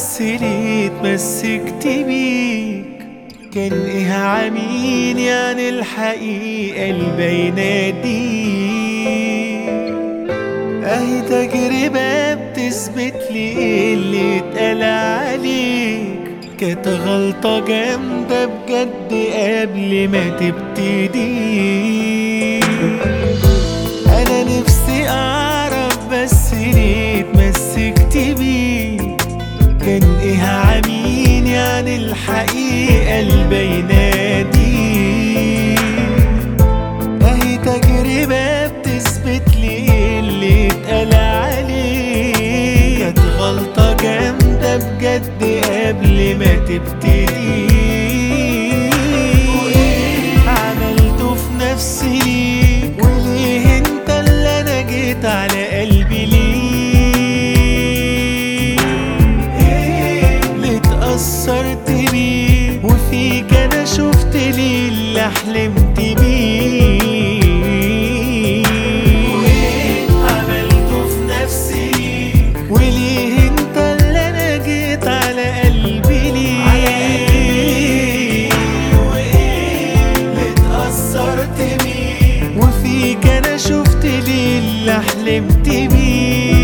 بس ليه اتمسكت بيك؟ كان ايه عامين يعني الحقيقة الباينة دي؟ اهي تجربة بتثبت لي ايه اللي اتقال عليك. كانت غلطة جامدة بجد قبل ما تبتدي. انا نفسي اعرف بس ليه اتمسكت بيه؟ كان ايه عامين يعني الحقيقة الباينة دي؟ اهي تجربة بتثبت لي ايه اللي اتقال عليه. كانت غلطة جامدة بجد قبل ما تبتدي. وايه عملته في نفسي ليك؟ وليه انت اللي انا جيت على قلبي ليه؟ اللي اتأثرت بيه وفيك انا شفت ليه اللي حلمت بيه. وايه عملته في نفسي ليك؟ وليه انت اللي انا جيت على قلبي ليه؟ وايه اللي اتأثرت بيه وفيك انا شفت ليه اللي حلمت بيه.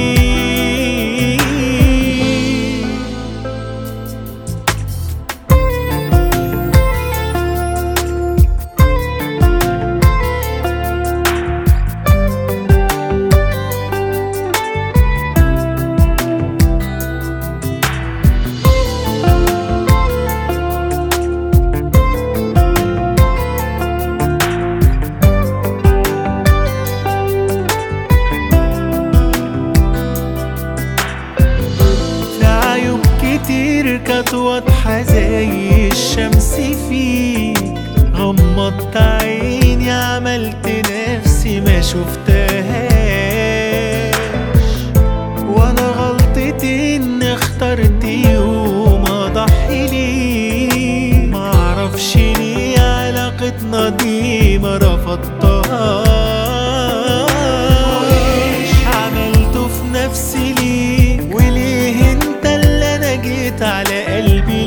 كتير كانت واضحة زي الشمس فيك. غمضت عيني عملت نفسي ما شفتهاش. وانا غلطتي ان اخترت يوم اضحي ليه. معرفش ليه علاقتنا دي ما رفضتهاش. عملته في نفسي ليه؟ وليه انت اللي جيت على قلبي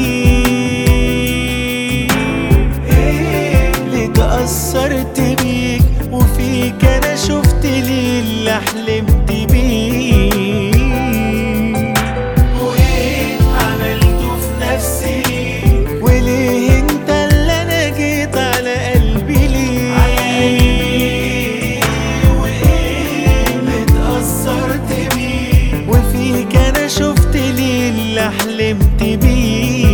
ليه؟ اللي اتأثرت بيك وفيك انا شفت ليه اللي حلمت بيه. وايه عملته في نفسي ليه؟ وليه انت اللي انا جيت على قلبي ليه؟ وايه اللي اتأثرت بيه وفيك انا شفت ليه اللي حلمت بيه.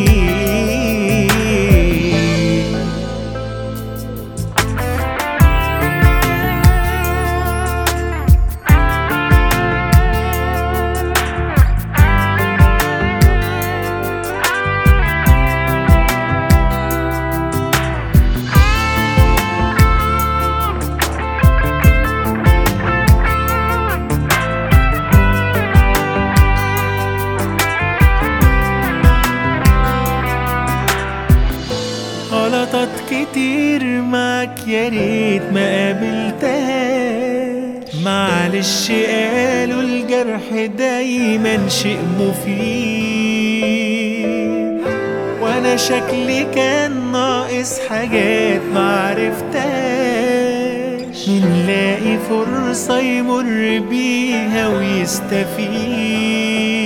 غلطات كتير معاك يا ريت ما قابلتهاش. معلش قالوا الجرح دايما شيء مفيد. وانا شكلي كان ناقص حاجات معرفتهاش. نلاقي فرصة يمر بيها ويستفيد.